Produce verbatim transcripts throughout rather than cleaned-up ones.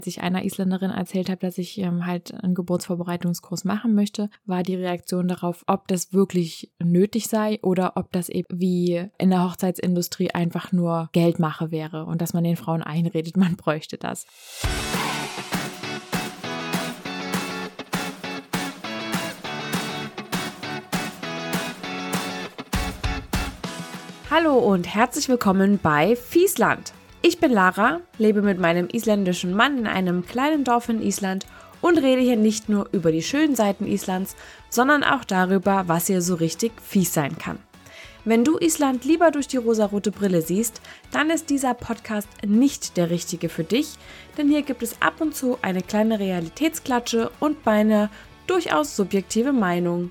Als ich einer Isländerin erzählt habe, dass ich ähm, halt einen Geburtsvorbereitungskurs machen möchte, war die Reaktion darauf, ob das wirklich nötig sei oder ob das eben wie in der Hochzeitsindustrie einfach nur Geldmache wäre und dass man den Frauen einredet, man bräuchte das. Hallo und herzlich willkommen bei Fiesland. Ich bin Lara, lebe mit meinem isländischen Mann in einem kleinen Dorf in Island und rede hier nicht nur über die schönen Seiten Islands, sondern auch darüber, was hier so richtig fies sein kann. Wenn du Island lieber durch die rosarote Brille siehst, dann ist dieser Podcast nicht der richtige für dich, denn hier gibt es ab und zu eine kleine Realitätsklatsche und meine durchaus subjektive Meinung.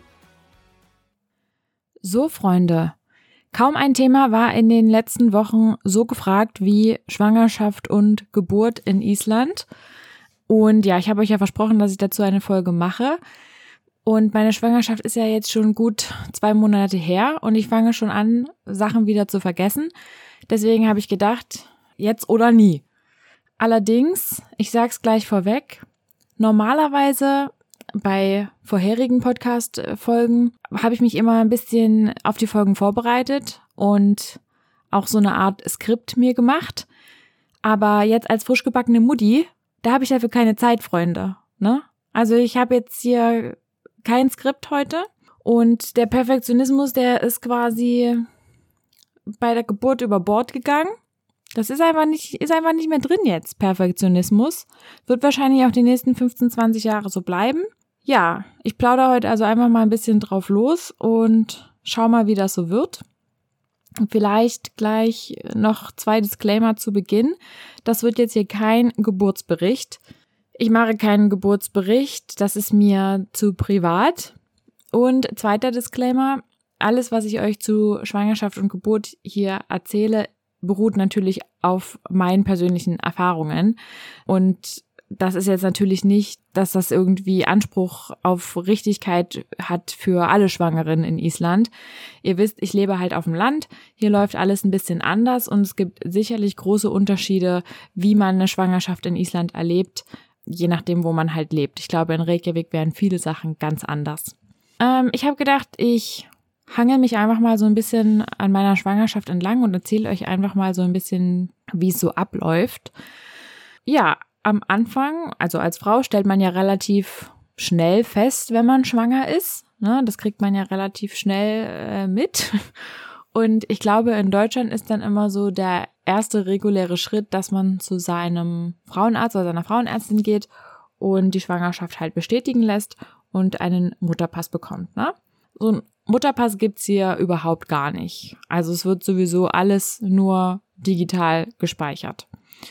So, Freunde. Kaum ein Thema war in den letzten Wochen so gefragt wie Schwangerschaft und Geburt in Island. Und ja, ich habe euch ja versprochen, dass ich dazu eine Folge mache. Und meine Schwangerschaft ist ja jetzt schon gut zwei Monate her und ich fange schon an, Sachen wieder zu vergessen. Deswegen habe ich gedacht, jetzt oder nie. Allerdings, ich sag's gleich vorweg, normalerweise bei vorherigen Podcast-Folgen habe ich mich immer ein bisschen auf die Folgen vorbereitet und auch so eine Art Skript mir gemacht. Aber jetzt als frisch gebackene Mutti, da habe ich dafür keine Zeit, Freunde. Ne? Also ich habe jetzt hier kein Skript heute und der Perfektionismus, der ist quasi bei der Geburt über Bord gegangen. Das ist einfach nicht, ist einfach nicht mehr drin jetzt, Perfektionismus. Wird wahrscheinlich auch die nächsten fünfzehn, zwanzig Jahre so bleiben. Ja, ich plaudere heute also einfach mal ein bisschen drauf los und schau mal, wie das so wird. Vielleicht gleich noch zwei Disclaimer zu Beginn. Das wird jetzt hier kein Geburtsbericht. Ich mache keinen Geburtsbericht, das ist mir zu privat. Und zweiter Disclaimer, alles, was ich euch zu Schwangerschaft und Geburt hier erzähle, beruht natürlich auf meinen persönlichen Erfahrungen. Und das ist jetzt natürlich nicht, dass das irgendwie Anspruch auf Richtigkeit hat für alle Schwangeren in Island. Ihr wisst, ich lebe halt auf dem Land. Hier läuft alles ein bisschen anders und es gibt sicherlich große Unterschiede, wie man eine Schwangerschaft in Island erlebt, je nachdem, wo man halt lebt. Ich glaube, in Reykjavik wären viele Sachen ganz anders. Ähm, ich habe gedacht, ich hangel mich einfach mal so ein bisschen an meiner Schwangerschaft entlang und erzähle euch einfach mal so ein bisschen, wie es so abläuft. Ja, am Anfang, also als Frau, stellt man ja relativ schnell fest, wenn man schwanger ist. Ne? Das kriegt man ja relativ schnell äh, mit. Und ich glaube, in Deutschland ist dann immer so der erste reguläre Schritt, dass man zu seinem Frauenarzt oder seiner Frauenärztin geht und die Schwangerschaft halt bestätigen lässt und einen Mutterpass bekommt. Ne? So ein Mutterpass gibt's hier überhaupt gar nicht. Also es wird sowieso alles nur digital gespeichert.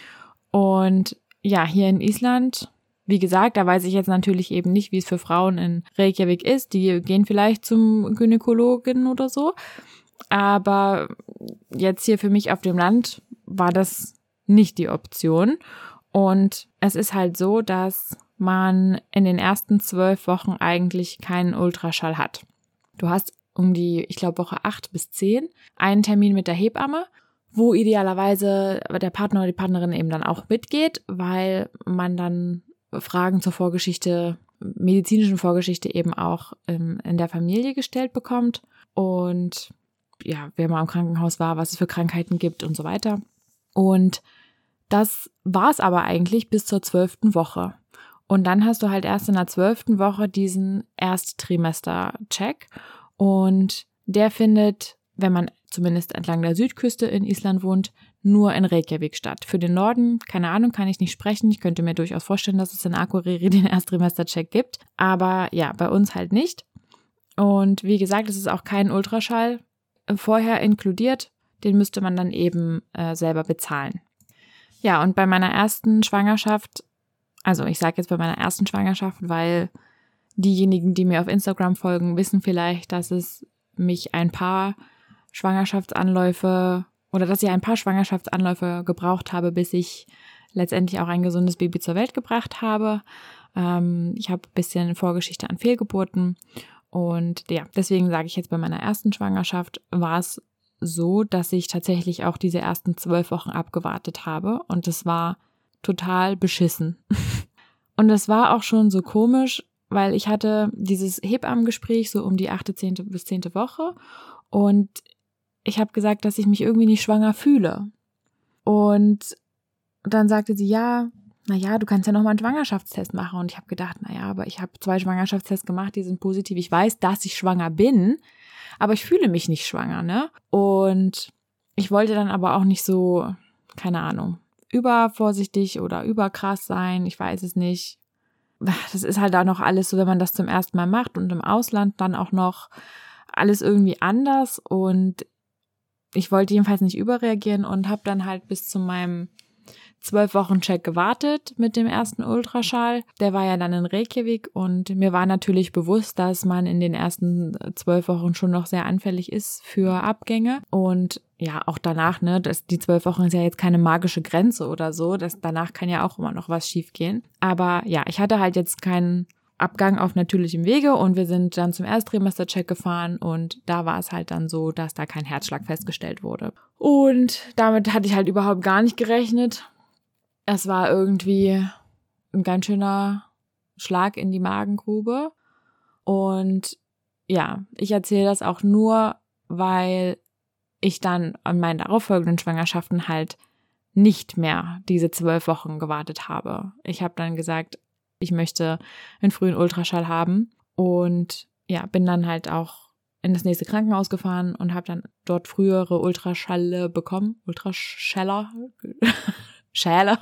Und ja, hier in Island, wie gesagt, da weiß ich jetzt natürlich eben nicht, wie es für Frauen in Reykjavik ist. Die gehen vielleicht zum Gynäkologen oder so. Aber jetzt hier für mich auf dem Land war das nicht die Option. Und es ist halt so, dass man in den ersten zwölf Wochen eigentlich keinen Ultraschall hat. Du hast um die, ich glaube, Woche acht bis zehn einen Termin mit der Hebamme, wo idealerweise der Partner oder die Partnerin eben dann auch mitgeht, weil man dann Fragen zur Vorgeschichte, medizinischen Vorgeschichte eben auch ähm, in der Familie gestellt bekommt und ja, wer mal im Krankenhaus war, was es für Krankheiten gibt und so weiter. Und das war es aber eigentlich bis zur zwölften Woche. Und dann hast du halt erst in der zwölften Woche diesen Ersttrimester-Check und der findet, wenn man zumindest entlang der Südküste in Island wohnt, nur in Reykjavik statt. Für den Norden, keine Ahnung, kann ich nicht sprechen. Ich könnte mir durchaus vorstellen, dass es in Akureyri den Ersttrimester-Check gibt. Aber ja, bei uns halt nicht. Und wie gesagt, es ist auch kein Ultraschall vorher inkludiert. Den müsste man dann eben äh, selber bezahlen. Ja, und bei meiner ersten Schwangerschaft, also ich sage jetzt bei meiner ersten Schwangerschaft, weil diejenigen, die mir auf Instagram folgen, wissen vielleicht, dass es mich ein paar Schwangerschaftsanläufe oder dass ich ein paar Schwangerschaftsanläufe gebraucht habe, bis ich letztendlich auch ein gesundes Baby zur Welt gebracht habe. Ähm, ich habe ein bisschen Vorgeschichte an Fehlgeburten und ja, deswegen sage ich jetzt, bei meiner ersten Schwangerschaft war es so, dass ich tatsächlich auch diese ersten zwölf Wochen abgewartet habe und es war total beschissen. Und das war auch schon so komisch, weil ich hatte dieses Hebammengespräch so um die achte, zehnte bis zehnte Woche und ich habe gesagt, dass ich mich irgendwie nicht schwanger fühle. Und dann sagte sie, ja, naja, du kannst ja nochmal einen Schwangerschaftstest machen. Und ich habe gedacht, naja, aber ich habe zwei Schwangerschaftstests gemacht, die sind positiv. Ich weiß, dass ich schwanger bin, aber ich fühle mich nicht schwanger, ne? Und ich wollte dann aber auch nicht so, keine Ahnung, übervorsichtig oder überkrass sein. Ich weiß es nicht. Das ist halt da noch alles so, wenn man das zum ersten Mal macht und im Ausland dann auch noch alles irgendwie anders. Und ich wollte jedenfalls nicht überreagieren und habe dann halt bis zu meinem zwölf Wochen Check gewartet mit dem ersten Ultraschall. Der war ja dann in Reykjavik und mir war natürlich bewusst, dass man in den ersten zwölf Wochen schon noch sehr anfällig ist für Abgänge. Und ja, auch danach, ne, das, die zwölf Wochen ist ja jetzt keine magische Grenze oder so. Das, danach kann ja auch immer noch was schiefgehen. Aber ja, ich hatte halt jetzt keinen Abgang auf natürlichem Wege und wir sind dann zum Ersttrimestercheck gefahren und da war es halt dann so, dass da kein Herzschlag festgestellt wurde. Und damit hatte ich halt überhaupt gar nicht gerechnet. Es war irgendwie ein ganz schöner Schlag in die Magengrube. Und ja, ich erzähle das auch nur, weil ich dann an meinen darauffolgenden Schwangerschaften halt nicht mehr diese zwölf Wochen gewartet habe. Ich habe dann gesagt, ich möchte einen frühen Ultraschall haben und ja, bin dann halt auch in das nächste Krankenhaus gefahren und habe dann dort frühere Ultraschalle bekommen. Ultraschaller? Schäler.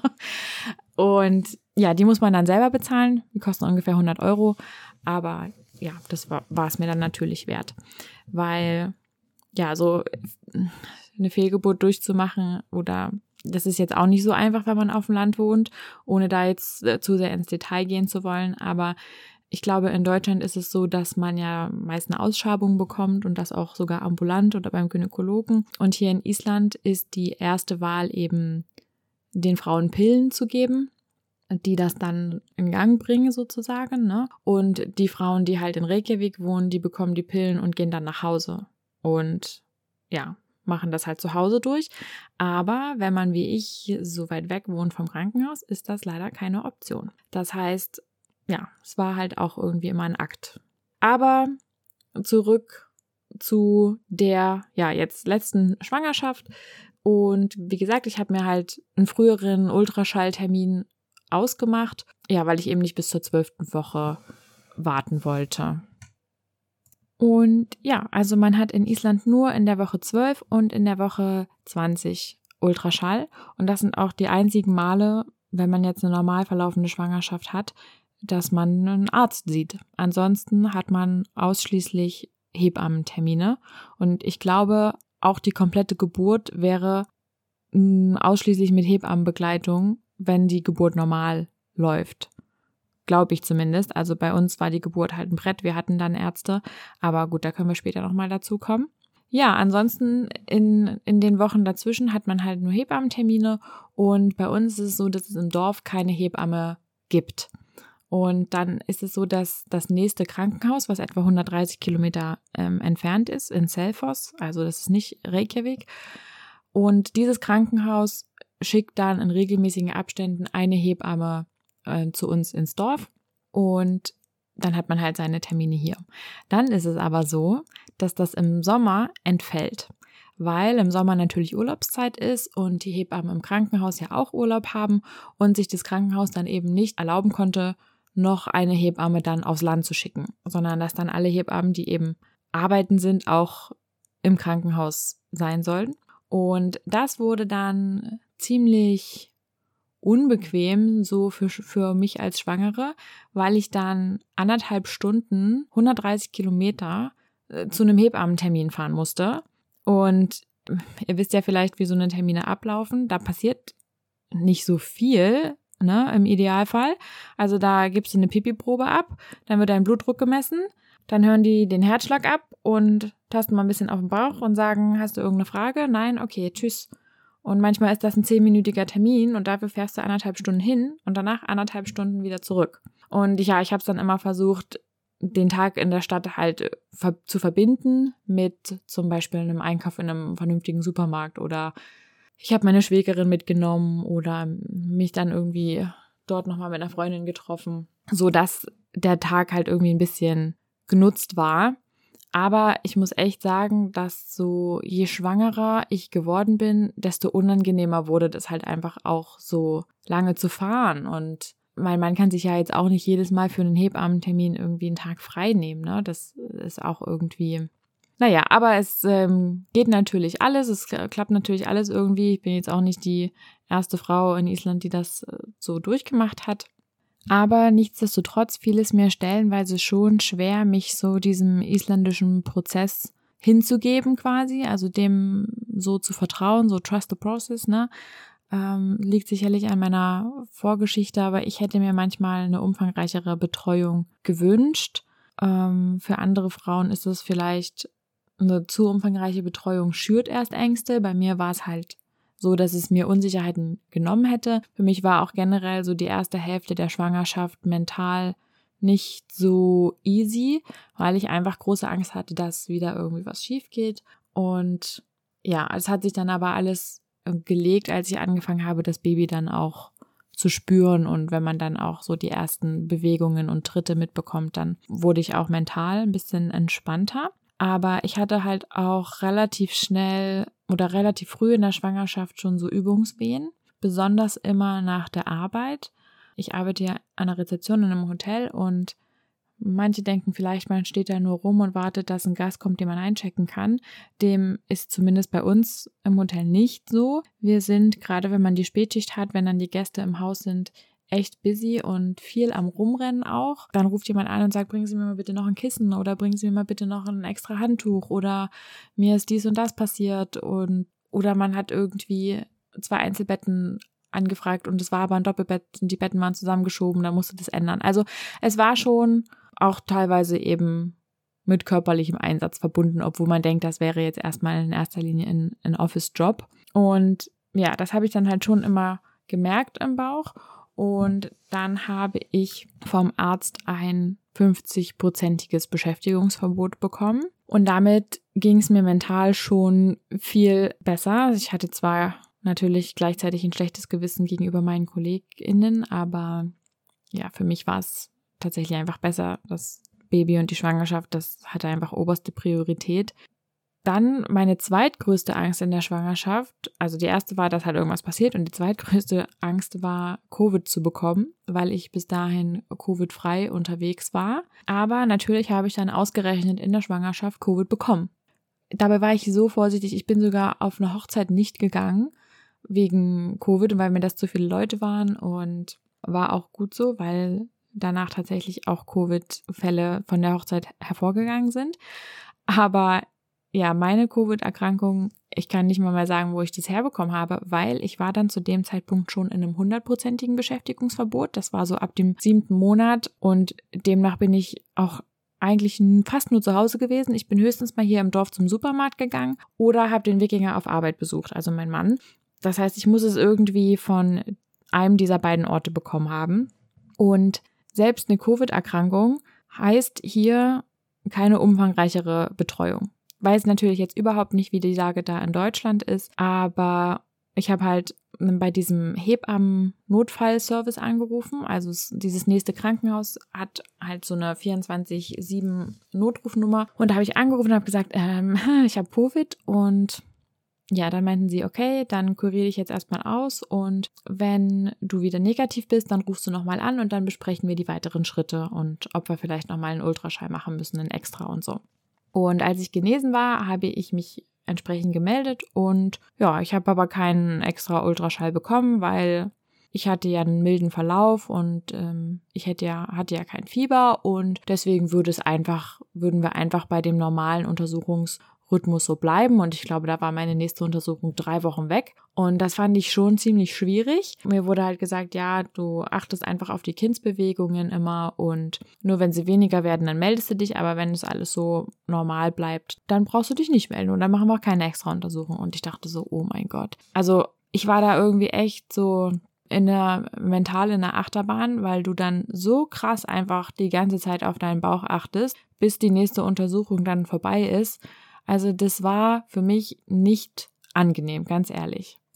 Und ja, die muss man dann selber bezahlen. Die kosten ungefähr hundert Euro. Aber ja, das war, war es mir dann natürlich wert. Weil, ja, so eine Fehlgeburt durchzumachen oder das ist jetzt auch nicht so einfach, wenn man auf dem Land wohnt, ohne da jetzt zu sehr ins Detail gehen zu wollen. Aber ich glaube, in Deutschland ist es so, dass man ja meist eine Ausschabung bekommt und das auch sogar ambulant oder beim Gynäkologen. Und hier in Island ist die erste Wahl eben, den Frauen Pillen zu geben, die das dann in Gang bringen sozusagen, ne? Und die Frauen, die halt in Reykjavik wohnen, die bekommen die Pillen und gehen dann nach Hause. Und ja, machen das halt zu Hause durch. Aber wenn man wie ich so weit weg wohnt vom Krankenhaus, ist das leider keine Option. Das heißt, ja, es war halt auch irgendwie immer ein Akt. Aber zurück zu der, ja, jetzt letzten Schwangerschaft. Und wie gesagt, ich habe mir halt einen früheren Ultraschalltermin ausgemacht, ja, weil ich eben nicht bis zur zwölften Woche warten wollte. Und ja, also man hat in Island nur in der Woche zwölf und in der Woche zwanzig Ultraschall. Und das sind auch die einzigen Male, wenn man jetzt eine normal verlaufende Schwangerschaft hat, dass man einen Arzt sieht. Ansonsten hat man ausschließlich Hebammentermine. Und ich glaube, auch die komplette Geburt wäre mh, ausschließlich mit Hebammenbegleitung, wenn die Geburt normal läuft. Glaube ich zumindest. Also bei uns war die Geburt halt ein Brett. Wir hatten dann Ärzte. Aber gut, da können wir später nochmal dazu kommen. Ja, ansonsten in, in den Wochen dazwischen hat man halt nur Hebammentermine. Und bei uns ist es so, dass es im Dorf keine Hebamme gibt. Und dann ist es so, dass das nächste Krankenhaus, was etwa hundertdreißig Kilometer ähm, entfernt ist, in Selfoss, also das ist nicht Reykjavik. Und dieses Krankenhaus schickt dann in regelmäßigen Abständen eine Hebamme zu uns ins Dorf und dann hat man halt seine Termine hier. Dann ist es aber so, dass das im Sommer entfällt, weil im Sommer natürlich Urlaubszeit ist und die Hebammen im Krankenhaus ja auch Urlaub haben und sich das Krankenhaus dann eben nicht erlauben konnte, noch eine Hebamme dann aufs Land zu schicken, sondern dass dann alle Hebammen, die eben arbeiten sind, auch im Krankenhaus sein sollen. Und das wurde dann ziemlich unbequem, so für, für mich als Schwangere, weil ich dann anderthalb Stunden, hundertdreißig Kilometer äh, zu einem Hebammentermin fahren musste. Und ihr wisst ja vielleicht, wie so eine Termine ablaufen. Da passiert nicht so viel, ne, im Idealfall. Also da gibst du eine Pipi-Probe ab, dann wird dein Blutdruck gemessen, dann hören die den Herzschlag ab und tasten mal ein bisschen auf den Bauch und sagen, hast du irgendeine Frage? Nein? Okay, tschüss. Und manchmal ist das ein zehnminütiger Termin und dafür fährst du anderthalb Stunden hin und danach anderthalb Stunden wieder zurück. Und ja, ich habe es dann immer versucht, den Tag in der Stadt halt zu verbinden mit zum Beispiel einem Einkauf in einem vernünftigen Supermarkt oder ich habe meine Schwägerin mitgenommen oder mich dann irgendwie dort nochmal mit einer Freundin getroffen, so dass der Tag halt irgendwie ein bisschen genutzt war. Aber ich muss echt sagen, dass so je schwangerer ich geworden bin, desto unangenehmer wurde das halt einfach auch so lange zu fahren. Und mein Mann kann sich ja jetzt auch nicht jedes Mal für einen Hebammentermin irgendwie einen Tag frei nehmen, ne? Das ist auch irgendwie, naja, aber es ähm, geht natürlich alles, es klappt natürlich alles irgendwie. Ich bin jetzt auch nicht die erste Frau in Island, die das äh, so durchgemacht hat. Aber nichtsdestotrotz fiel es mir stellenweise schon schwer, mich so diesem isländischen Prozess hinzugeben quasi, also dem so zu vertrauen, so trust the process, ne? Ähm, liegt sicherlich an meiner Vorgeschichte, aber ich hätte mir manchmal eine umfangreichere Betreuung gewünscht. Ähm, für andere Frauen ist es vielleicht eine zu umfangreiche Betreuung schürt erst Ängste. Bei mir war es halt so, dass es mir Unsicherheiten genommen hätte. Für mich war auch generell so die erste Hälfte der Schwangerschaft mental nicht so easy, weil ich einfach große Angst hatte, dass wieder irgendwie was schief geht. Und ja, es hat sich dann aber alles gelegt, als ich angefangen habe, das Baby dann auch zu spüren. Und wenn man dann auch so die ersten Bewegungen und Tritte mitbekommt, dann wurde ich auch mental ein bisschen entspannter. Aber ich hatte halt auch relativ schnell oder relativ früh in der Schwangerschaft schon so Übungswehen, besonders immer nach der Arbeit. Ich arbeite ja an der Rezeption in einem Hotel und manche denken vielleicht, man steht da nur rum und wartet, dass ein Gast kommt, den man einchecken kann. Dem ist zumindest bei uns im Hotel nicht so. Wir sind, gerade wenn man die Spätschicht hat, wenn dann die Gäste im Haus sind, echt busy und viel am Rumrennen auch. Dann ruft jemand an und sagt, bringen Sie mir mal bitte noch ein Kissen oder bringen Sie mir mal bitte noch ein extra Handtuch oder mir ist dies und das passiert und oder man hat irgendwie zwei Einzelbetten angefragt und es war aber ein Doppelbett und die Betten waren zusammengeschoben, da musste das ändern. Also es war schon auch teilweise eben mit körperlichem Einsatz verbunden, obwohl man denkt, das wäre jetzt erstmal in erster Linie ein, ein Office-Job. Und ja, das habe ich dann halt schon immer gemerkt im Bauch. Und dann habe ich vom Arzt ein fünfzig-prozentiges Beschäftigungsverbot bekommen. Und damit ging es mir mental schon viel besser. Also ich hatte zwar natürlich gleichzeitig ein schlechtes Gewissen gegenüber meinen KollegInnen, aber ja, für mich war es tatsächlich einfach besser. Das Baby und die Schwangerschaft, das hatte einfach oberste Priorität. Dann meine zweitgrößte Angst in der Schwangerschaft, also die erste war, dass halt irgendwas passiert und die zweitgrößte Angst war, Covid zu bekommen, weil ich bis dahin Covid-frei unterwegs war. Aber natürlich habe ich dann ausgerechnet in der Schwangerschaft Covid bekommen. Dabei war ich so vorsichtig, ich bin sogar auf eine Hochzeit nicht gegangen wegen Covid und weil mir das zu viele Leute waren und war auch gut so, weil danach tatsächlich auch Covid-Fälle von der Hochzeit hervorgegangen sind. Aber ja, meine Covid-Erkrankung, ich kann nicht mal mehr sagen, wo ich das herbekommen habe, weil ich war dann zu dem Zeitpunkt schon in einem hundertprozentigen Beschäftigungsverbot. Das war so ab dem siebten Monat und demnach bin ich auch eigentlich fast nur zu Hause gewesen. Ich bin höchstens mal hier im Dorf zum Supermarkt gegangen oder habe den Wikinger auf Arbeit besucht, also mein Mann. Das heißt, ich muss es irgendwie von einem dieser beiden Orte bekommen haben. Und selbst eine Covid-Erkrankung heißt hier keine umfangreichere Betreuung. Weiß natürlich jetzt überhaupt nicht, wie die Lage da in Deutschland ist, aber ich habe halt bei diesem Hebammen-Notfallservice angerufen. Also dieses nächste Krankenhaus hat halt so eine vierundzwanzig sieben Notrufnummer. Und da habe ich angerufen und habe gesagt, ähm, ich habe Covid. Und ja, dann meinten sie, okay, dann kuriere ich jetzt erstmal aus. Und wenn du wieder negativ bist, dann rufst du nochmal an und dann besprechen wir die weiteren Schritte und ob wir vielleicht nochmal einen Ultraschall machen müssen, einen extra und so. Und als ich genesen war, habe ich mich entsprechend gemeldet und ja, ich habe aber keinen extra Ultraschall bekommen, weil ich hatte ja einen milden Verlauf und ähm, ich hätte ja, hatte ja kein Fieber und deswegen würde es einfach, würden wir einfach bei dem normalen Untersuchungsrhythmus so bleiben und ich glaube, da war meine nächste Untersuchung drei Wochen weg und das fand ich schon ziemlich schwierig. Mir wurde halt gesagt, ja, du achtest einfach auf die Kindsbewegungen immer und nur wenn sie weniger werden, dann meldest du dich, aber wenn es alles so normal bleibt, dann brauchst du dich nicht melden und dann machen wir auch keine extra Untersuchung und ich dachte so, oh mein Gott. Also ich war da irgendwie echt so in der mental in der Achterbahn, weil du dann so krass einfach die ganze Zeit auf deinen Bauch achtest, bis die nächste Untersuchung dann vorbei ist. Also das war für mich nicht angenehm, ganz ehrlich.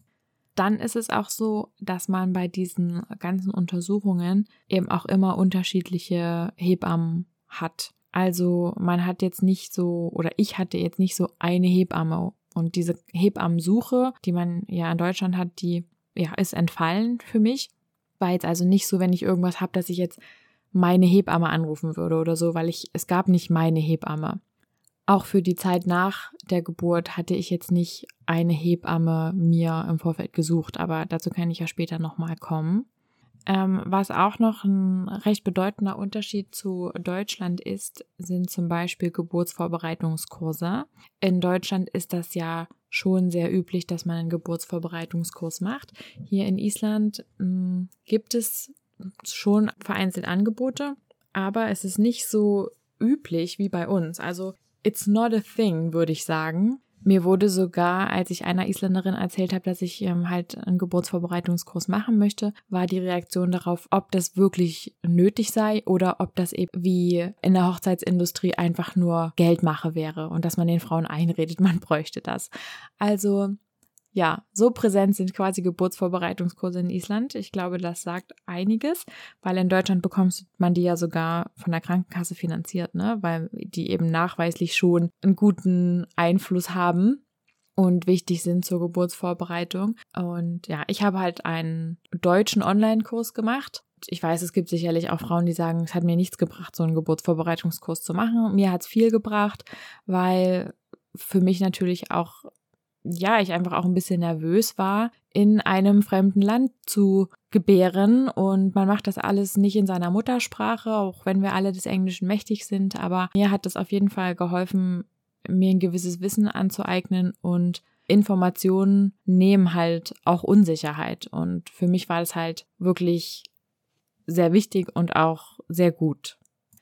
dann ist es auch so, dass man bei diesen ganzen Untersuchungen eben auch immer unterschiedliche Hebammen hat. Also man hat jetzt nicht so, oder ich hatte jetzt nicht so eine Hebamme. Und diese Hebammensuche, die man ja in Deutschland hat, die ja ist entfallen für mich. War jetzt also nicht so, wenn ich irgendwas habe, dass ich jetzt meine Hebamme anrufen würde oder so, weil ich es gab nicht meine Hebamme. Auch für die Zeit nach der Geburt hatte ich jetzt nicht eine Hebamme mir im Vorfeld gesucht, aber dazu kann ich ja später nochmal kommen. Ähm, was auch noch ein recht bedeutender Unterschied zu Deutschland ist, sind zum Beispiel Geburtsvorbereitungskurse. In Deutschland ist das ja schon sehr üblich, dass man einen Geburtsvorbereitungskurs macht. Hier in Island mh, gibt es schon vereinzelt Angebote, aber es ist nicht so üblich wie bei uns. Also it's not a thing, würde ich sagen. Mir wurde sogar, als ich einer Isländerin erzählt habe, dass ich ähm, halt einen Geburtsvorbereitungskurs machen möchte, war die Reaktion darauf, ob das wirklich nötig sei oder ob das eben wie in der Hochzeitsindustrie einfach nur Geldmache wäre und dass man den Frauen einredet, man bräuchte das. Also ja, so präsent sind quasi Geburtsvorbereitungskurse in Island. Ich glaube, das sagt einiges, weil in Deutschland bekommt man die ja sogar von der Krankenkasse finanziert, ne? Weil die eben nachweislich schon einen guten Einfluss haben und wichtig sind zur Geburtsvorbereitung. Und ja, ich habe halt einen deutschen Online-Kurs gemacht. Ich weiß, es gibt sicherlich auch Frauen, die sagen, es hat mir nichts gebracht, so einen Geburtsvorbereitungskurs zu machen. Mir hat es viel gebracht, weil für mich natürlich auch ja, ich einfach auch ein bisschen nervös war, in einem fremden Land zu gebären und man macht das alles nicht in seiner Muttersprache, auch wenn wir alle des Englischen mächtig sind, aber mir hat das auf jeden Fall geholfen, mir ein gewisses Wissen anzueignen und Informationen nehmen halt auch Unsicherheit und für mich war das halt wirklich sehr wichtig und auch sehr gut.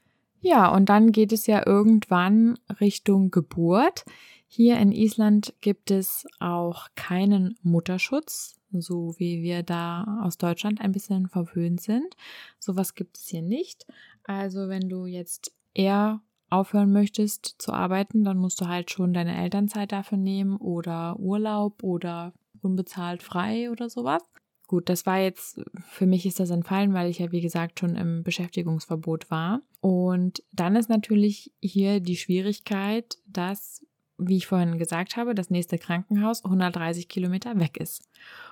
Ja, und dann geht es ja irgendwann Richtung Geburt. Hier in Island gibt es auch keinen Mutterschutz, so wie wir da aus Deutschland ein bisschen verwöhnt sind. Sowas gibt es hier nicht. Also wenn du jetzt eher aufhören möchtest zu arbeiten, dann musst du halt schon deine Elternzeit dafür nehmen oder Urlaub oder unbezahlt frei oder sowas. Gut, das war jetzt, für mich ist das entfallen, weil ich ja wie gesagt schon im Beschäftigungsverbot war. Und dann ist natürlich hier die Schwierigkeit, dass, wie ich vorhin gesagt habe, das nächste Krankenhaus hundertdreißig Kilometer weg ist.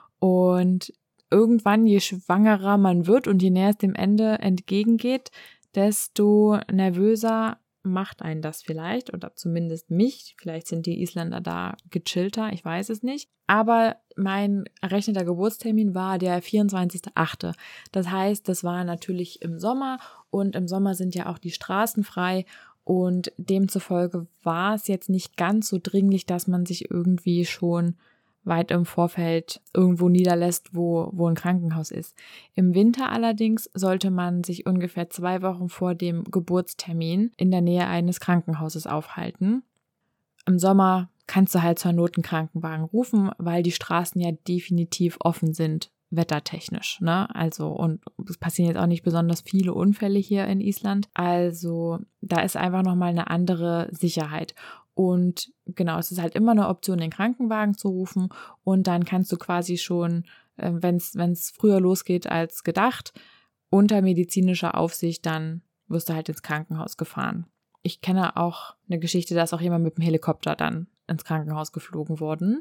Und irgendwann, je schwangerer man wird und je näher es dem Ende entgegengeht, desto nervöser macht einen das vielleicht oder zumindest mich. Vielleicht sind die Isländer da gechillter, ich weiß es nicht. Aber mein errechneter Geburtstermin war der vierundzwanzigster achte Das heißt, das war natürlich im Sommer und im Sommer sind ja auch die Straßen frei und demzufolge war es jetzt nicht ganz so dringlich, dass man sich irgendwie schon weit im Vorfeld irgendwo niederlässt, wo, wo ein Krankenhaus ist. Im Winter allerdings sollte man sich ungefähr zwei Wochen vor dem Geburtstermin in der Nähe eines Krankenhauses aufhalten. Im Sommer kannst du halt zur Not einen Krankenwagen rufen, weil die Straßen ja definitiv offen sind, wettertechnisch, ne? Also, und es passieren jetzt auch nicht besonders viele Unfälle hier in Island. Also, da ist einfach nochmal eine andere Sicherheit. Und genau, es ist halt immer eine Option, den Krankenwagen zu rufen und dann kannst du quasi schon, wenn es wenn es früher losgeht als gedacht, unter medizinischer Aufsicht, dann wirst du halt ins Krankenhaus gefahren. Ich kenne auch eine Geschichte, da ist auch jemand mit dem Helikopter dann ins Krankenhaus geflogen worden.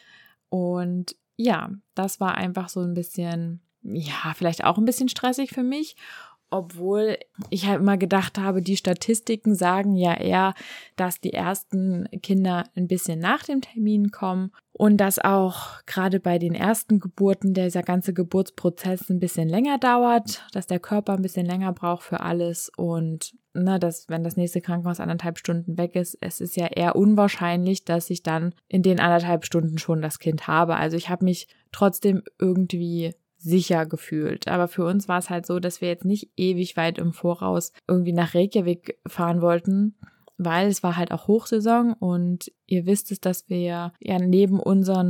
Und ja, das war einfach so ein bisschen, ja, vielleicht auch ein bisschen stressig für mich. Obwohl ich halt immer gedacht habe, die Statistiken sagen ja eher, dass die ersten Kinder ein bisschen nach dem Termin kommen und dass auch gerade bei den ersten Geburten dieser ganze Geburtsprozess ein bisschen länger dauert, dass der Körper ein bisschen länger braucht für alles und ne, dass wenn das nächste Krankenhaus anderthalb Stunden weg ist, es ist ja eher unwahrscheinlich, dass ich dann in den anderthalb Stunden schon das Kind habe. Also ich habe mich trotzdem irgendwie sicher gefühlt. Aber für uns war es halt so, dass wir jetzt nicht ewig weit im Voraus irgendwie nach Reykjavik fahren wollten, weil es war halt auch Hochsaison und ihr wisst es, dass wir ja neben unseren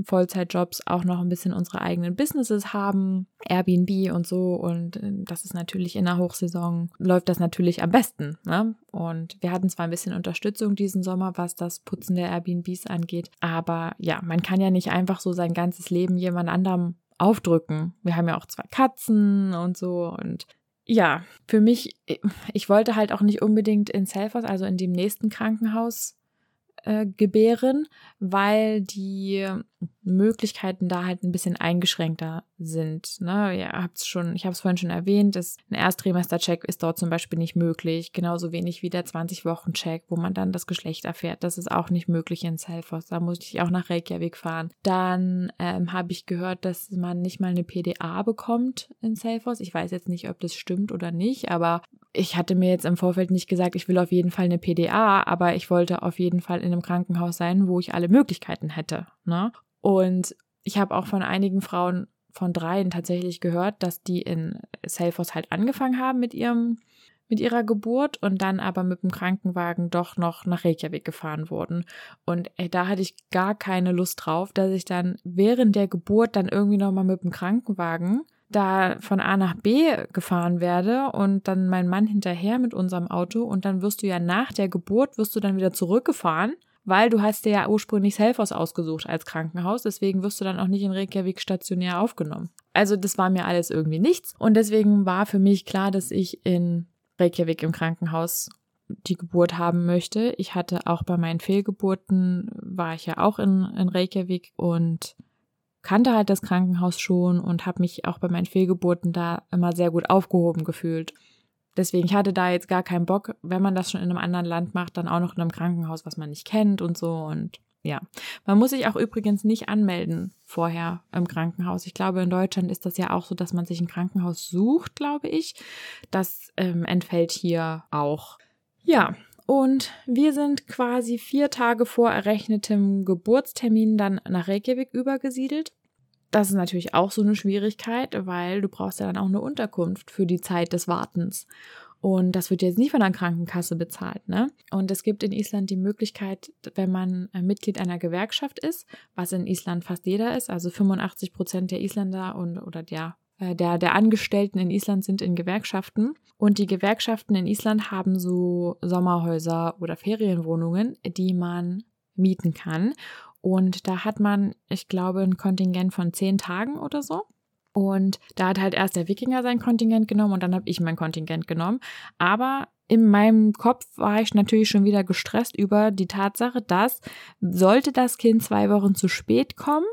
Vollzeitjobs auch noch ein bisschen unsere eigenen Businesses haben, Airbnb und so. Und das ist natürlich in der Hochsaison, läuft das natürlich am besten, ne? Und wir hatten zwar ein bisschen Unterstützung diesen Sommer, was das Putzen der Airbnbs angeht, aber ja, man kann ja nicht einfach so sein ganzes Leben jemand anderem aufdrücken. Wir haben ja auch zwei Katzen und so und ja, für mich, ich wollte halt auch nicht unbedingt in Selfoss, also in dem nächsten Krankenhaus äh, gebären, weil die Möglichkeiten da halt ein bisschen eingeschränkter sind. Ne? Ihr habt's schon, ich habe es vorhin schon erwähnt, das, ein Ersttrimestercheck ist dort zum Beispiel nicht möglich, genauso wenig wie der zwanzig-Wochen-Check, wo man dann das Geschlecht erfährt. Das ist auch nicht möglich in Selfoss. Da muss ich auch nach Reykjavik fahren. Dann ähm, habe ich gehört, dass man nicht mal eine P D A bekommt in Selfoss. Ich weiß jetzt nicht, ob das stimmt oder nicht, aber ich hatte mir jetzt im Vorfeld nicht gesagt, ich will auf jeden Fall eine P D A, aber ich wollte auf jeden Fall in einem Krankenhaus sein, wo ich alle Möglichkeiten hätte, ne? Und ich habe auch von einigen Frauen, von dreien tatsächlich gehört, dass die in Selfoss halt angefangen haben mit ihrem, mit ihrer Geburt und dann aber mit dem Krankenwagen doch noch nach Reykjavik gefahren wurden. Und ey, da hatte ich gar keine Lust drauf, dass ich dann während der Geburt dann irgendwie nochmal mit dem Krankenwagen da von A nach B gefahren werde und dann mein Mann hinterher mit unserem Auto und dann wirst du ja nach der Geburt, wirst du dann wieder zurückgefahren, weil du hast dir ja ursprünglich Selfoss ausgesucht als Krankenhaus, deswegen wirst du dann auch nicht in Reykjavik stationär aufgenommen. Also das war mir alles irgendwie nichts und deswegen war für mich klar, dass ich in Reykjavik im Krankenhaus die Geburt haben möchte. Ich hatte auch bei meinen Fehlgeburten, war ich ja auch in, in Reykjavik und kannte halt das Krankenhaus schon und habe mich auch bei meinen Fehlgeburten da immer sehr gut aufgehoben gefühlt. Deswegen, ich hatte da jetzt gar keinen Bock, wenn man das schon in einem anderen Land macht, dann auch noch in einem Krankenhaus, was man nicht kennt und so. Und ja, man muss sich auch übrigens nicht anmelden vorher im Krankenhaus. Ich glaube, in Deutschland ist das ja auch so, dass man sich ein Krankenhaus sucht, glaube ich. Das ähm, entfällt hier auch. Ja, und wir sind quasi vier Tage vor errechnetem Geburtstermin dann nach Reykjavik übergesiedelt. Das ist natürlich auch so eine Schwierigkeit, weil du brauchst ja dann auch eine Unterkunft für die Zeit des Wartens. Und das wird jetzt nicht von der Krankenkasse bezahlt, ne? Und es gibt in Island die Möglichkeit, wenn man Mitglied einer Gewerkschaft ist, was in Island fast jeder ist, also fünfundachtzig Prozent der Isländer und oder der, der, der Angestellten in Island sind in Gewerkschaften. Und die Gewerkschaften in Island haben so Sommerhäuser oder Ferienwohnungen, die man mieten kann. Und da hat man, ich glaube, ein Kontingent von zehn Tagen oder so. Und da hat halt erst der Wikinger sein Kontingent genommen und dann habe ich mein Kontingent genommen. Aber in meinem Kopf war ich natürlich schon wieder gestresst über die Tatsache, dass sollte das Kind zwei Wochen zu spät kommen,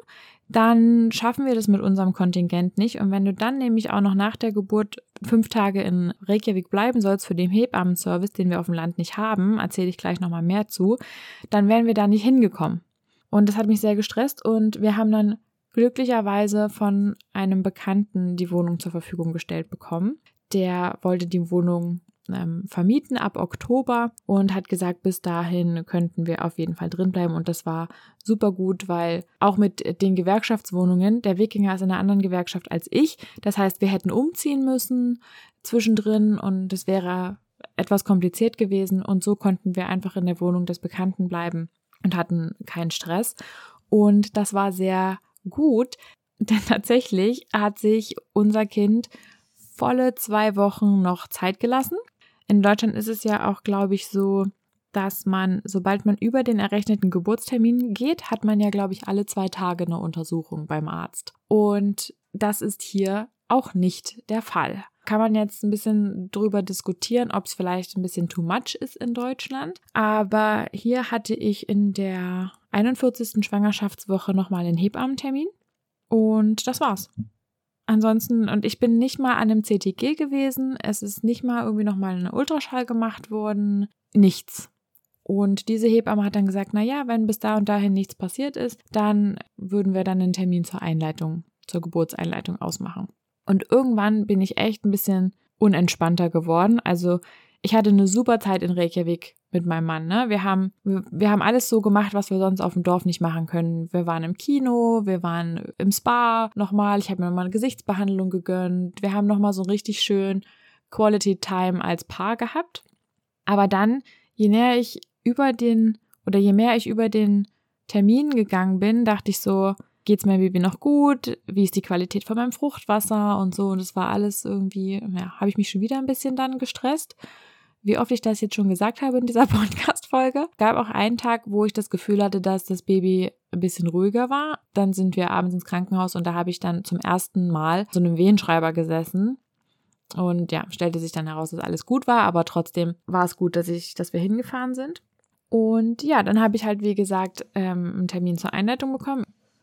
dann schaffen wir das mit unserem Kontingent nicht. Und wenn du dann nämlich auch noch nach der Geburt fünf Tage in Reykjavik bleiben sollst für den Hebammenservice, den wir auf dem Land nicht haben, erzähle ich gleich nochmal mehr zu, dann wären wir da nicht hingekommen. Und das hat mich sehr gestresst und wir haben dann glücklicherweise von einem Bekannten die Wohnung zur Verfügung gestellt bekommen. Der wollte die Wohnung ähm, vermieten ab Oktober und hat gesagt, bis dahin könnten wir auf jeden Fall drin bleiben. Und das war super gut, weil auch mit den Gewerkschaftswohnungen, der Wikinger ist in einer anderen Gewerkschaft als ich. Das heißt, wir hätten umziehen müssen zwischendrin und es wäre etwas kompliziert gewesen. Und so konnten wir einfach in der Wohnung des Bekannten bleiben und hatten keinen Stress. Und das war sehr gut, denn tatsächlich hat sich unser Kind volle zwei Wochen noch Zeit gelassen. In Deutschland ist es ja auch, glaube ich, so, dass man, sobald man über den errechneten Geburtstermin geht, hat man ja, glaube ich, alle zwei Tage eine Untersuchung beim Arzt. Und das ist hier auch nicht der Fall. Kann man jetzt ein bisschen drüber diskutieren, ob es vielleicht ein bisschen too much ist in Deutschland. Aber hier hatte ich in der einundvierzigsten Schwangerschaftswoche nochmal einen Hebammentermin und das war's. Ansonsten, und ich bin nicht mal an einem C T G gewesen, es ist nicht mal irgendwie nochmal eine Ultraschall gemacht worden, nichts. Und diese Hebamme hat dann gesagt, na ja, wenn bis da und dahin nichts passiert ist, dann würden wir dann einen Termin zur Einleitung, zur Geburtseinleitung ausmachen. Und irgendwann bin ich echt ein bisschen unentspannter geworden. Also ich hatte eine super Zeit in Reykjavik mit meinem Mann. Ne? Wir haben, wir, wir haben alles so gemacht, was wir sonst auf dem Dorf nicht machen können. Wir waren im Kino, wir waren im Spa nochmal. Ich habe mir nochmal eine Gesichtsbehandlung gegönnt. Wir haben nochmal so richtig schön Quality Time als Paar gehabt. Aber dann, je näher ich über den, oder je mehr ich über den Termin gegangen bin, dachte ich so, geht's meinem Baby noch gut? Wie ist die Qualität von meinem Fruchtwasser und so? Und das war alles irgendwie, ja, habe ich mich schon wieder ein bisschen dann gestresst. Wie oft ich das jetzt schon gesagt habe in dieser Podcast-Folge. Gab auch einen Tag, wo ich das Gefühl hatte, dass das Baby ein bisschen ruhiger war. Dann sind wir abends ins Krankenhaus und da habe ich dann zum ersten Mal so einem Wehenschreiber gesessen. Und ja, stellte sich dann heraus, dass alles gut war, aber trotzdem war es gut, dass ich, dass wir hingefahren sind. Und ja, dann habe ich halt, wie gesagt, ähm, einen Termin zur Einleitung bekommen.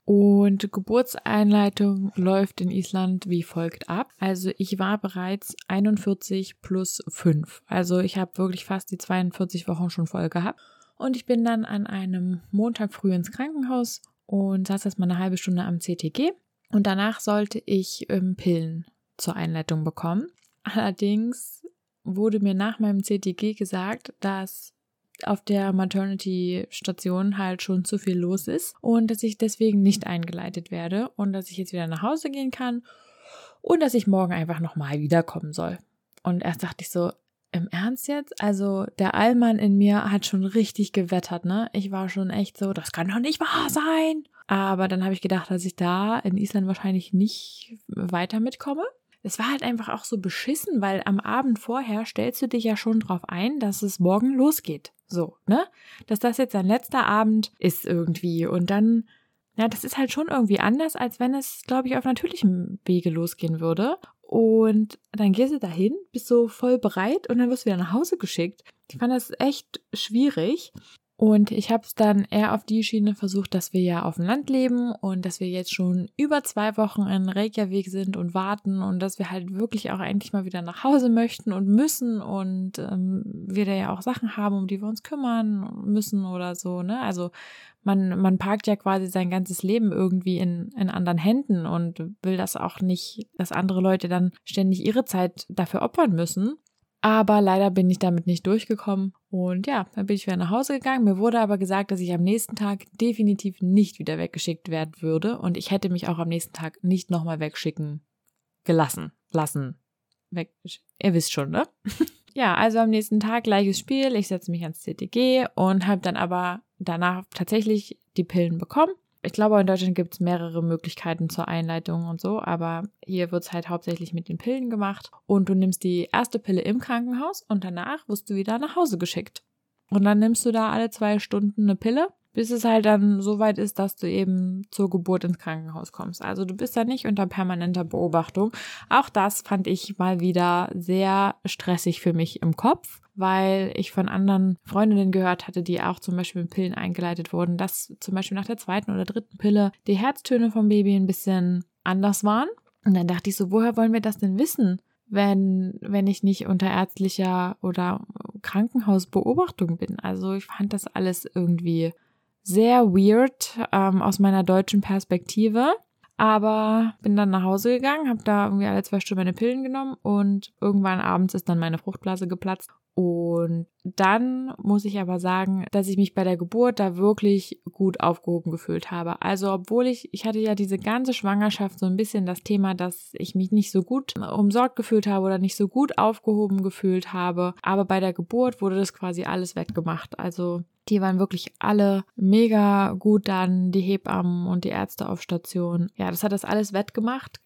Und Geburtseinleitung läuft in Island wie folgt ab. Also ich war bereits einundvierzig plus fünf. Also ich habe wirklich fast die zweiundvierzig Wochen schon voll gehabt. Und ich bin dann an einem Montag früh ins Krankenhaus und saß erstmal eine halbe Stunde am C T G. Und danach sollte ich ähm, Pillen zur Einleitung bekommen. Allerdings wurde mir nach meinem C T G gesagt, dass auf der Maternity-Station halt schon zu viel los ist und dass ich deswegen nicht eingeleitet werde und dass ich jetzt wieder nach Hause gehen kann und dass ich morgen einfach nochmal wiederkommen soll. Und erst dachte ich so, im Ernst jetzt? Also der Allmann in mir hat schon richtig gewettert, ne? Ich war schon echt so, das kann doch nicht wahr sein. Aber dann habe ich gedacht, dass ich da in Island wahrscheinlich nicht weiter mitkomme. Es war halt einfach auch so beschissen, weil am Abend vorher stellst du dich ja schon drauf ein, dass es morgen losgeht. So, ne? Dass das jetzt dein letzter Abend ist irgendwie. Und dann, ja, das ist halt schon irgendwie anders, als wenn es, glaube ich, auf natürlichem Wege losgehen würde. Und dann gehst du dahin, bist so voll bereit und dann wirst du wieder nach Hause geschickt. Ich fand das echt schwierig. Und ich habe es dann eher auf die Schiene versucht, dass wir ja auf dem Land leben und dass wir jetzt schon über zwei Wochen in Reykjavik sind und warten und dass wir halt wirklich auch endlich mal wieder nach Hause möchten und müssen und ähm, wir da ja auch Sachen haben, um die wir uns kümmern müssen oder so, ne? Also man, man parkt ja quasi sein ganzes Leben irgendwie in, in anderen Händen und will das auch nicht, dass andere Leute dann ständig ihre Zeit dafür opfern müssen. Aber leider bin ich damit nicht durchgekommen und ja, dann bin ich wieder nach Hause gegangen. Mir wurde aber gesagt, dass ich am nächsten Tag definitiv nicht wieder weggeschickt werden würde und ich hätte mich auch am nächsten Tag nicht nochmal wegschicken gelassen, lassen, weg. Ihr wisst schon, ne? Ja, also am nächsten Tag gleiches Spiel. Ich setze mich ans C T G und habe dann aber danach tatsächlich die Pillen bekommen. Ich glaube, in Deutschland gibt es mehrere Möglichkeiten zur Einleitung und so, aber hier wird es halt hauptsächlich mit den Pillen gemacht. Und du nimmst die erste Pille im Krankenhaus und danach wirst du wieder nach Hause geschickt. Und dann nimmst du da alle zwei Stunden eine Pille, bis es halt dann so weit ist, dass du eben zur Geburt ins Krankenhaus kommst. Also du bist da nicht unter permanenter Beobachtung. Auch das fand ich mal wieder sehr stressig für mich im Kopf, weil ich von anderen Freundinnen gehört hatte, die auch zum Beispiel mit Pillen eingeleitet wurden, dass zum Beispiel nach der zweiten oder dritten Pille die Herztöne vom Baby ein bisschen anders waren. Und dann dachte ich so, woher wollen wir das denn wissen, wenn, wenn ich nicht unter ärztlicher oder Krankenhausbeobachtung bin? Also ich fand das alles irgendwie sehr weird ähm, aus meiner deutschen Perspektive. Aber bin dann nach Hause gegangen, habe da irgendwie alle zwei Stunden meine Pillen genommen und irgendwann abends ist dann meine Fruchtblase geplatzt. Und dann muss ich aber sagen, dass ich mich bei der Geburt da wirklich gut aufgehoben gefühlt habe. Also obwohl ich, ich hatte ja diese ganze Schwangerschaft so ein bisschen das Thema, dass ich mich nicht so gut umsorgt gefühlt habe oder nicht so gut aufgehoben gefühlt habe. Aber bei der Geburt wurde das quasi alles weggemacht. Also die waren wirklich alle mega gut dann, die Hebammen und die Ärzte auf Station. Ja, das hat das alles wettgemacht.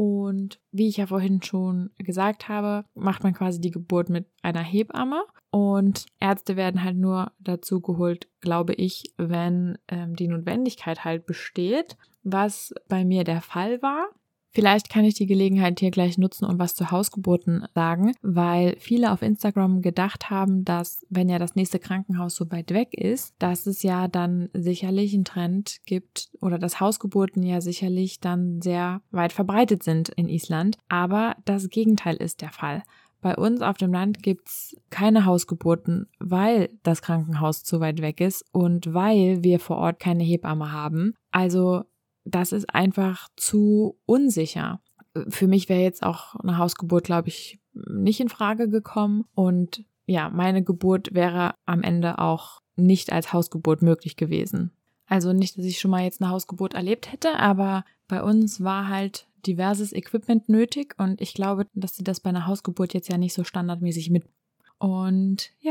Und wie ich ja vorhin schon gesagt habe, macht man quasi die Geburt mit einer Hebamme. Und Ärzte werden halt nur dazu geholt, glaube ich, wenn ähm, die Notwendigkeit halt besteht, was bei mir der Fall war. Vielleicht kann ich die Gelegenheit hier gleich nutzen und was zu Hausgeburten sagen, weil viele auf Instagram gedacht haben, dass, wenn ja das nächste Krankenhaus so weit weg ist, dass es ja dann sicherlich einen Trend gibt oder dass Hausgeburten ja sicherlich dann sehr weit verbreitet sind in Island. Aber das Gegenteil ist der Fall. Bei uns auf dem Land gibt's keine Hausgeburten, weil das Krankenhaus zu weit weg ist und weil wir vor Ort keine Hebamme haben. Also das ist einfach zu unsicher. Für mich wäre jetzt auch eine Hausgeburt, glaube ich, nicht in Frage gekommen. Und ja, meine Geburt wäre am Ende auch nicht als Hausgeburt möglich gewesen. Also nicht, dass ich schon mal jetzt eine Hausgeburt erlebt hätte, aber bei uns war halt diverses Equipment nötig. Und ich glaube, dass sie das bei einer Hausgeburt jetzt ja nicht so standardmäßig mit. Und ja,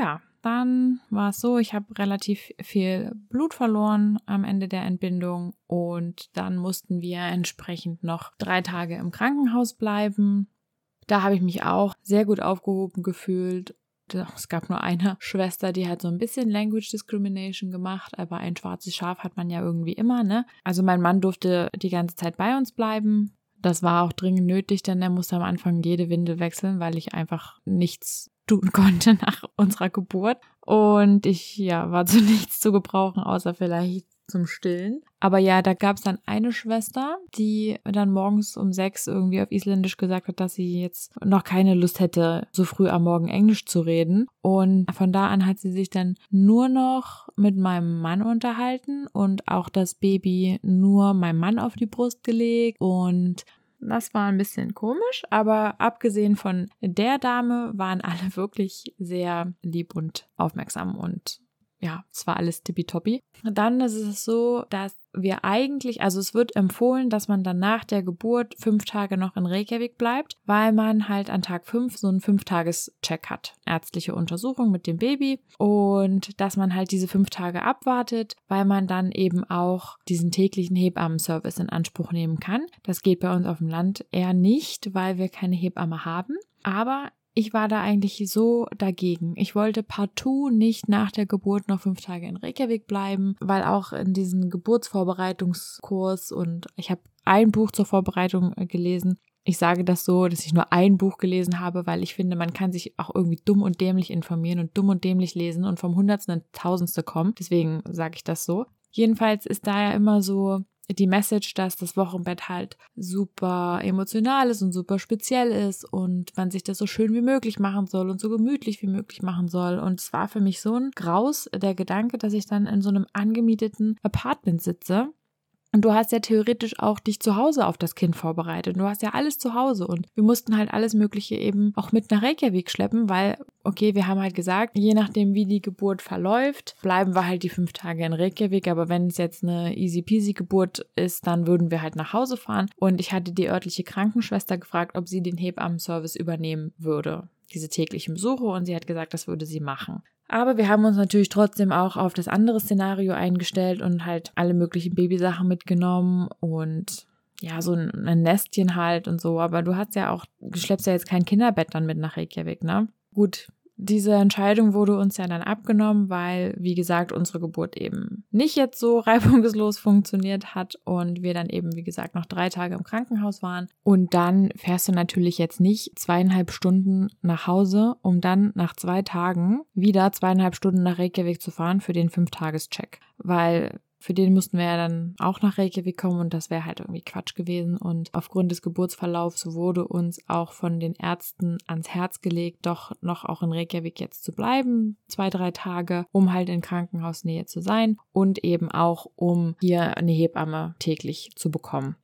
dann war es so, ich habe relativ viel Blut verloren am Ende der Entbindung und dann mussten wir entsprechend noch drei Tage im Krankenhaus bleiben. Da habe ich mich auch sehr gut aufgehoben gefühlt. Es gab nur eine Schwester, die hat so ein bisschen Language Discrimination gemacht, aber ein schwarzes Schaf hat man ja irgendwie immer, ne? Also mein Mann durfte die ganze Zeit bei uns bleiben. Das war auch dringend nötig, denn er musste am Anfang jede Windel wechseln, weil ich einfach nichts tun konnte nach unserer Geburt. Und ich ja war zu nichts zu gebrauchen, außer vielleicht zum Stillen. Aber ja, da gab es dann eine Schwester, die dann morgens um sechs irgendwie auf Isländisch gesagt hat, dass sie jetzt noch keine Lust hätte, so früh am Morgen Englisch zu reden. Und von da an hat sie sich dann nur noch mit meinem Mann unterhalten und auch das Baby nur meinem Mann auf die Brust gelegt. Und das war ein bisschen komisch, aber abgesehen von der Dame waren alle wirklich sehr lieb und aufmerksam und ja, es war alles tippitoppi. Dann ist es so, dass wir eigentlich, also es wird empfohlen, dass man dann nach der Geburt fünf Tage noch in Reykjavik bleibt, weil man halt an Tag fünf so einen Fünf-Tages-Check hat. Ärztliche Untersuchung mit dem Baby und dass man halt diese fünf Tage abwartet, weil man dann eben auch diesen täglichen Hebammenservice in Anspruch nehmen kann. Das geht bei uns auf dem Land eher nicht, weil wir keine Hebamme haben, aber ich war da eigentlich so dagegen. Ich wollte partout nicht nach der Geburt noch fünf Tage in Reykjavik bleiben, weil auch in diesem Geburtsvorbereitungskurs und ich habe ein Buch zur Vorbereitung gelesen. Ich sage das so, dass ich nur ein Buch gelesen habe, weil ich finde, man kann sich auch irgendwie dumm und dämlich informieren und dumm und dämlich lesen und vom Hundertsten ins Tausendste kommen. Deswegen sage ich das so. Jedenfalls ist da ja immer so die Message, dass das Wochenbett halt super emotional ist und super speziell ist und man sich das so schön wie möglich machen soll und so gemütlich wie möglich machen soll. Und es war für mich so ein Graus, der Gedanke, dass ich dann in so einem angemieteten Apartment sitze. Und du hast ja theoretisch auch dich zu Hause auf das Kind vorbereitet. Du hast ja alles zu Hause und wir mussten halt alles Mögliche eben auch mit nach Reykjavik schleppen, weil, okay, wir haben halt gesagt, je nachdem wie die Geburt verläuft, bleiben wir halt die fünf Tage in Reykjavik. Aber wenn es jetzt eine easy peasy Geburt ist, dann würden wir halt nach Hause fahren. Und ich hatte die örtliche Krankenschwester gefragt, ob sie den Hebammenservice übernehmen würde, diese täglichen Besuche, und sie hat gesagt, das würde sie machen. Aber wir haben uns natürlich trotzdem auch auf das andere Szenario eingestellt und halt alle möglichen Babysachen mitgenommen und ja, so ein, ein Nestchen halt und so. Aber du hast ja auch, du schleppst ja jetzt kein Kinderbett dann mit nach Reykjavik, ne? Gut, diese Entscheidung wurde uns ja dann abgenommen, weil, wie gesagt, unsere Geburt eben nicht jetzt so reibungslos funktioniert hat und wir dann eben, wie gesagt, noch drei Tage im Krankenhaus waren. Und dann fährst du natürlich jetzt nicht zweieinhalb Stunden nach Hause, um dann nach zwei Tagen wieder zweieinhalb Stunden nach Reykjavik zu fahren für den Fünf-Tages-Check, weil für den mussten wir ja dann auch nach Reykjavik kommen und das wäre halt irgendwie Quatsch gewesen. Und aufgrund des Geburtsverlaufs wurde uns auch von den Ärzten ans Herz gelegt, doch noch auch in Reykjavik jetzt zu bleiben, zwei, drei Tage, um halt in Krankenhausnähe zu sein und eben auch, um hier eine Hebamme täglich zu bekommen.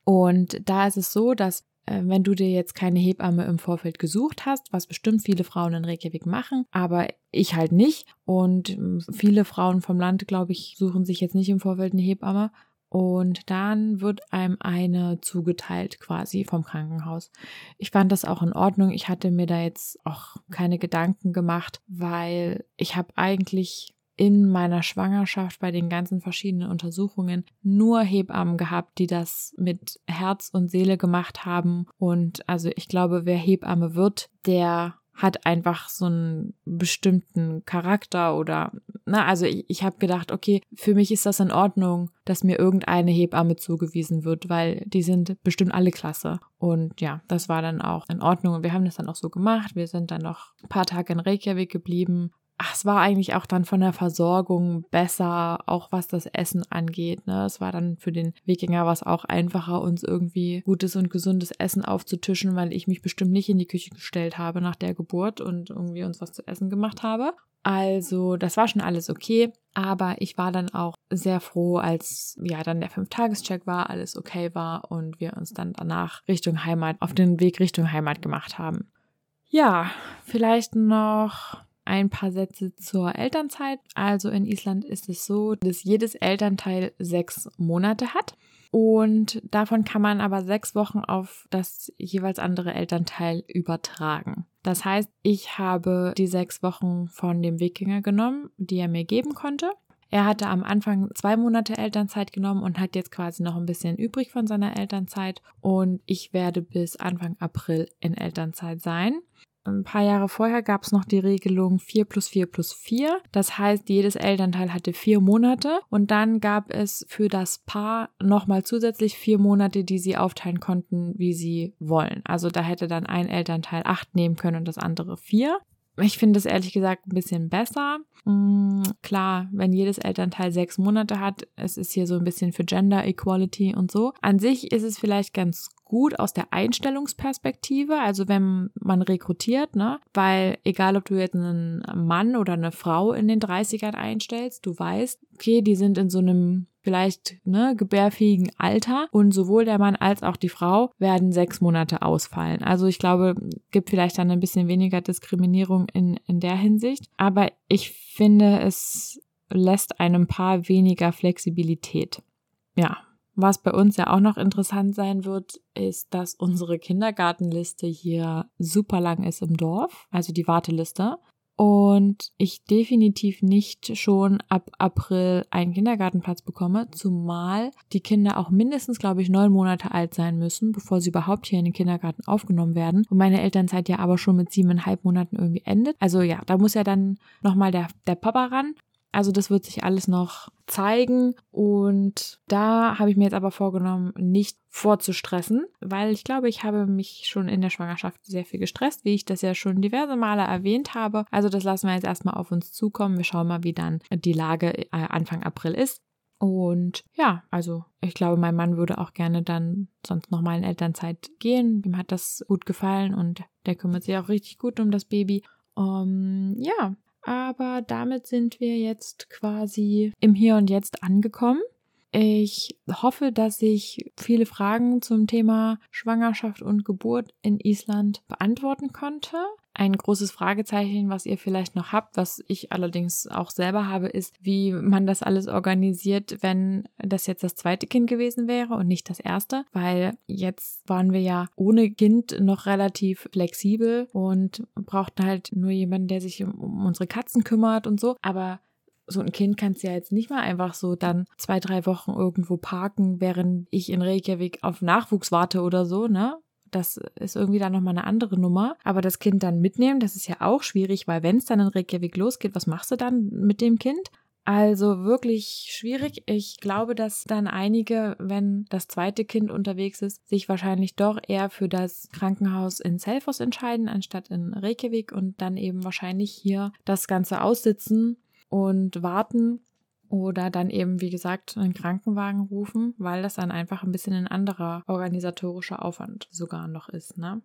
Und da ist es so, dass wenn du dir jetzt keine Hebamme im Vorfeld gesucht hast, was bestimmt viele Frauen in Reykjavik machen, aber ich halt nicht. Und viele Frauen vom Land, glaube ich, suchen sich jetzt nicht im Vorfeld eine Hebamme. Und dann wird einem eine zugeteilt quasi vom Krankenhaus. Ich fand das auch in Ordnung. Ich hatte mir da jetzt auch keine Gedanken gemacht, weil ich habe eigentlich in meiner Schwangerschaft bei den ganzen verschiedenen Untersuchungen nur Hebammen gehabt, die das mit Herz und Seele gemacht haben. Und also ich glaube, wer Hebamme wird, der hat einfach so einen bestimmten Charakter oder, na, also ich, ich habe gedacht, okay, für mich ist das in Ordnung, dass mir irgendeine Hebamme zugewiesen wird, weil die sind bestimmt alle klasse. Und ja, das war dann auch in Ordnung und wir haben das dann auch so gemacht. Wir sind dann noch ein paar Tage in Reykjavik geblieben. Ach, es war eigentlich auch dann von der Versorgung besser, auch was das Essen angeht, ne? Es war dann für den Wikinger was auch einfacher, uns irgendwie gutes und gesundes Essen aufzutischen, weil ich mich bestimmt nicht in die Küche gestellt habe nach der Geburt und irgendwie uns was zu essen gemacht habe. Also das war schon alles okay, aber ich war dann auch sehr froh, als ja dann der Fünf-Tages-Check war, alles okay war und wir uns dann danach Richtung Heimat, auf den Weg Richtung Heimat gemacht haben. Ja, vielleicht noch ein paar Sätze zur Elternzeit. Also in Island ist es so, dass jedes Elternteil sechs Monate hat. Und davon kann man aber sechs Wochen auf das jeweils andere Elternteil übertragen. Das heißt, ich habe die sechs Wochen von dem Wikinger genommen, die er mir geben konnte. Er hatte am Anfang zwei Monate Elternzeit genommen und hat jetzt quasi noch ein bisschen übrig von seiner Elternzeit. Und ich werde bis Anfang April in Elternzeit sein. Ein paar Jahre vorher gab es noch die Regelung vier plus vier plus vier. Das heißt, jedes Elternteil hatte vier Monate und dann gab es für das Paar nochmal zusätzlich vier Monate, die sie aufteilen konnten, wie sie wollen. Also da hätte dann ein Elternteil acht nehmen können und das andere vier. Ich finde es ehrlich gesagt ein bisschen besser. Mhm, klar, wenn jedes Elternteil sechs Monate hat, es ist hier so ein bisschen für Gender Equality und so. An sich ist es vielleicht ganz gut aus der Einstellungsperspektive, also wenn man rekrutiert, ne, weil egal, ob du jetzt einen Mann oder eine Frau in den dreißigern einstellst, du weißt, okay, die sind in so einem vielleicht ne, gebärfähigen Alter und sowohl der Mann als auch die Frau werden sechs Monate ausfallen. Also ich glaube, gibt vielleicht dann ein bisschen weniger Diskriminierung in, in der Hinsicht, aber ich finde, es lässt einem Paar weniger Flexibilität. Ja. Was bei uns ja auch noch interessant sein wird, ist, dass unsere Kindergartenliste hier super lang ist im Dorf, also die Warteliste. Und ich definitiv nicht schon ab April einen Kindergartenplatz bekomme, zumal die Kinder auch mindestens, glaube ich, neun Monate alt sein müssen, bevor sie überhaupt hier in den Kindergarten aufgenommen werden. Und meine Elternzeit ja aber schon mit siebeneinhalb Monaten irgendwie endet. Also ja, da muss ja dann nochmal der, der Papa ran. Also das wird sich alles noch zeigen und da habe ich mir jetzt aber vorgenommen, nicht vorzustressen, weil ich glaube, ich habe mich schon in der Schwangerschaft sehr viel gestresst, wie ich das ja schon diverse Male erwähnt habe. Also das lassen wir jetzt erstmal auf uns zukommen. Wir schauen mal, wie dann die Lage Anfang April ist. Und ja, also ich glaube, mein Mann würde auch gerne dann sonst nochmal in Elternzeit gehen. Ihm hat das gut gefallen und der kümmert sich auch richtig gut um das Baby. Um, ja, aber damit sind wir jetzt quasi im Hier und Jetzt angekommen. Ich hoffe, dass ich viele Fragen zum Thema Schwangerschaft und Geburt in Island beantworten konnte. Ein großes Fragezeichen, was ihr vielleicht noch habt, was ich allerdings auch selber habe, ist, wie man das alles organisiert, wenn das jetzt das zweite Kind gewesen wäre und nicht das erste, weil jetzt waren wir ja ohne Kind noch relativ flexibel und brauchten halt nur jemanden, der sich um unsere Katzen kümmert und so, aber so ein Kind kannst du ja jetzt nicht mal einfach so dann zwei, drei Wochen irgendwo parken, während ich in Reykjavik auf Nachwuchs warte oder so, ne? Das ist irgendwie dann nochmal eine andere Nummer. Aber das Kind dann mitnehmen, das ist ja auch schwierig, weil wenn es dann in Reykjavik losgeht, was machst du dann mit dem Kind? Also wirklich schwierig. Ich glaube, dass dann einige, wenn das zweite Kind unterwegs ist, sich wahrscheinlich doch eher für das Krankenhaus in Selfoss entscheiden, anstatt in Reykjavik und dann eben wahrscheinlich hier das Ganze aussitzen und warten oder dann eben, wie gesagt, einen Krankenwagen rufen, weil das dann einfach ein bisschen ein anderer organisatorischer Aufwand sogar noch ist, ne?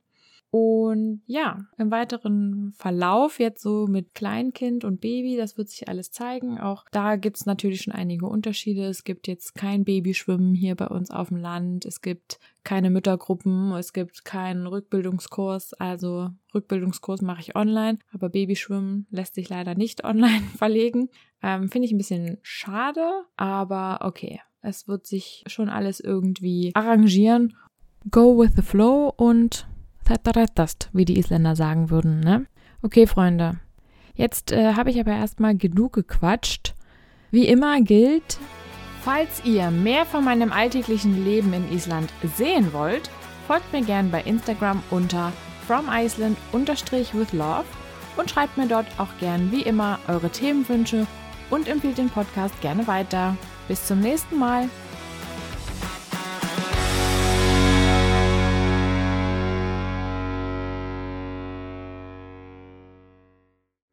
Und ja, im weiteren Verlauf jetzt so mit Kleinkind und Baby, das wird sich alles zeigen. Auch da gibt es natürlich schon einige Unterschiede. Es gibt jetzt kein Babyschwimmen hier bei uns auf dem Land. Es gibt keine Müttergruppen. Es gibt keinen Rückbildungskurs. Also Rückbildungskurs mache ich online, aber Babyschwimmen lässt sich leider nicht online verlegen. Ähm, finde ich ein bisschen schade, aber okay. Es wird sich schon alles irgendwie arrangieren. Go with the flow und wie die Isländer sagen würden, ne? Okay, Freunde, jetzt äh, habe ich aber erstmal genug gequatscht. Wie immer gilt, falls ihr mehr von meinem alltäglichen Leben in Island sehen wollt, folgt mir gern bei Instagram unter from Iceland with love und schreibt mir dort auch gern wie immer eure Themenwünsche und empfiehlt den Podcast gerne weiter. Bis zum nächsten Mal.